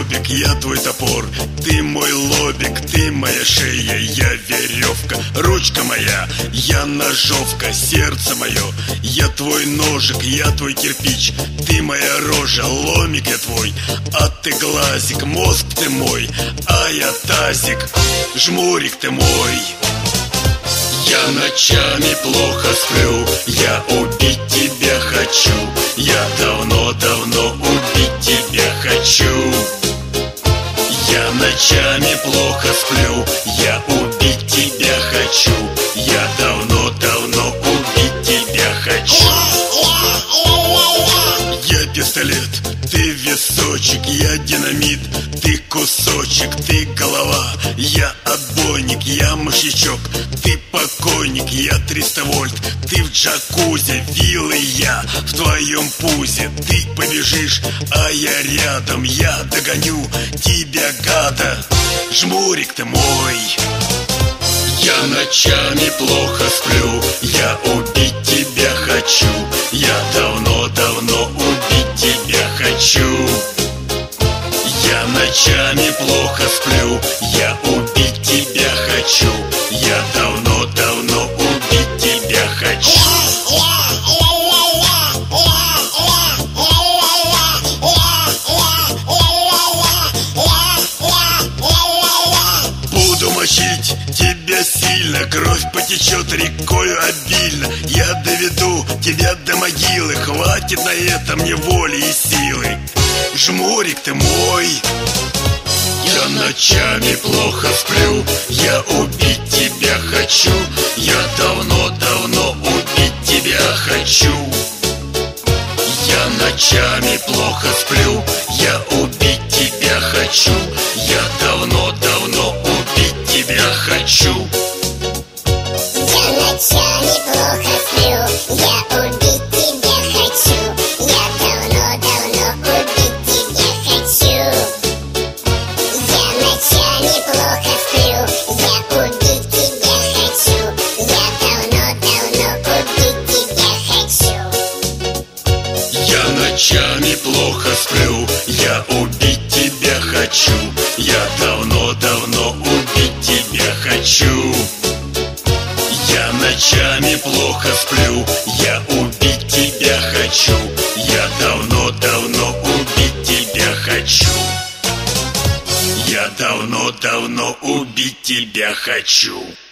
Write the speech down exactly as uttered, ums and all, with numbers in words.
чобик, я твой топор. Ты мой лобик, ты моя шея, я веревка. Ручка моя, я ножовка. Сердце мое, я твой ножик, я твой кирпич. Ты моя рожа, ломик я твой, а ты глазик. Мозг ты мой, а я тазик. Жмурик ты мой. Я ночами плохо сплю, я убить тебя хочу. Я давно-давно убить тебя хочу. Я ночами плохо сплю, я убить тебя хочу. Я давно-давно убить тебя хочу. Я пистолет, ты височек, я динамит. Ты кусочек, ты голова, я отбойник, я мышьячок. Ты покойник, я триста вольт. Ты в джакузи, вилы я в твоем пузе. Ты побежишь, а я рядом. Я догоню тебя, гада. Жмурик ты мой. Я ночами плохо сплю, я убить тебя хочу. Я давно-давно убить тебя хочу. Я ночами плохо сплю, я убить тебя хочу. Я давно-давно убить тебя хочу. Буду мочить тебя сильно, кровь потечет рекою обильно. Я доведу тебя до могилы, хватит на это мне воли и силы. Жмурик ты мой. Я ночами плохо сплю, я убить тебя хочу. Я давно-давно убить тебя хочу. Я ночами плохо сплю, я убить тебя хочу. Я давно-давно убить тебя хочу. Я ночами плохо сплю, я убить тебя хочу. Я давно-давно убить тебя хочу. Я ночами плохо сплю, я убить тебя хочу. Я давно-давно убить тебя хочу. Я ночами плохо сплю, я убить тебя хочу. Я давно-давно убить тебя хочу. Я ночами плохо сплю, я убить тебя хочу. Я давно-давно убить тебя хочу. Я давно-давно убить тебя хочу.